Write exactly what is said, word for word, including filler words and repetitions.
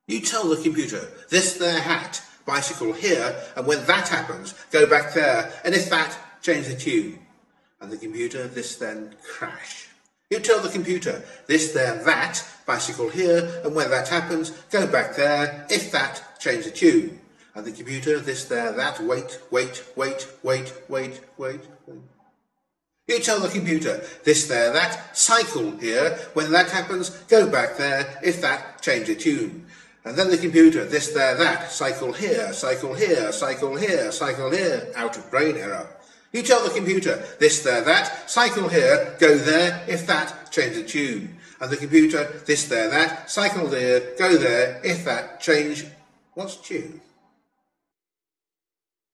You tell the computer, this there hat, bicycle here, and when that happens, go back there, and if that, change the tune. And the computer, this then, crash. You tell the computer, this there that, bicycle here, and when that happens, go back there, if that, change the tune. And the computer, this there that, wait, wait, wait, wait, wait, wait, wait. You tell the computer, this there that, cycle here, when that happens, go back there, if that, change the tune. And then the computer, this there that, cycle here, cycle here, cycle here, cycle here, out of brain error. You tell the computer, this there that, cycle here, go there, if that, change the tune. And the computer, this there that, cycle there, go there, if that, change, what's tune?